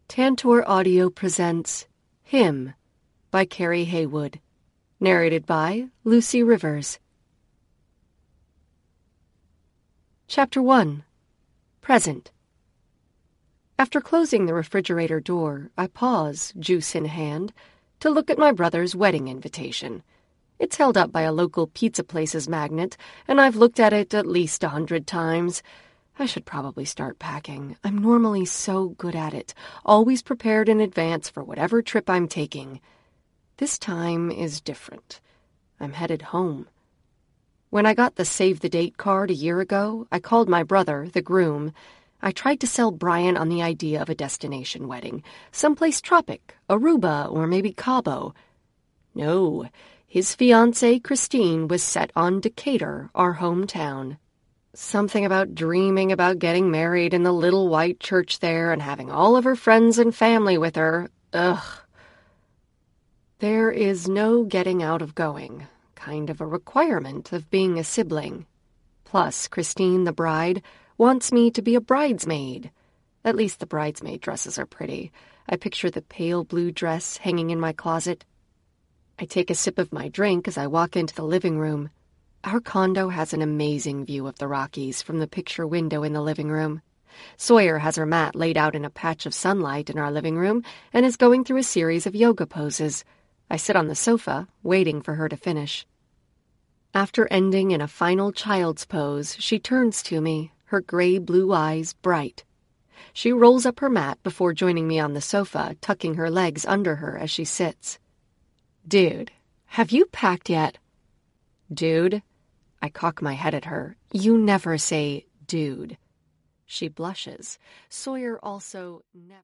Tantor Audio presents Him by Carrie Haywood, narrated by Lucy Rivers. Chapter 1. Present. After closing the refrigerator door, I pause, juice in hand, to look at my brother's wedding invitation. It's held up by a local pizza place's magnet, and I've looked at it at least 100 times. I should probably start packing. I'm normally so good at it, always prepared in advance for whatever trip I'm taking. This time is different. I'm headed home. When I got the save-the-date card a year ago, I called my brother, the groom. I tried to sell Brian on the idea of a destination wedding, someplace tropic, Aruba, or maybe Cabo. No, his fiancée, Christine, was set on Decatur, our hometown. Something about dreaming about getting married in the little white church there and having all of her friends and family with her. Ugh. There is no getting out of going. Kind of a requirement of being a sibling. Plus, Christine, the bride, wants me to be a bridesmaid. At least the bridesmaid dresses are pretty. I picture the pale blue dress hanging in my closet. I take a sip of my drink as I walk into the living room. Our condo has an amazing view of the Rockies from the picture window in the living room. Sawyer has her mat laid out in a patch of sunlight in our living room and is going through a series of yoga poses. I sit on the sofa, waiting for her to finish. After ending in a final child's pose, she turns to me, her gray-blue eyes bright. She rolls up her mat before joining me on the sofa, tucking her legs under her as she sits. "Dude, have you packed yet?" "Dude?" I cock my head at her. "You never say dude." She blushes. Sawyer also never...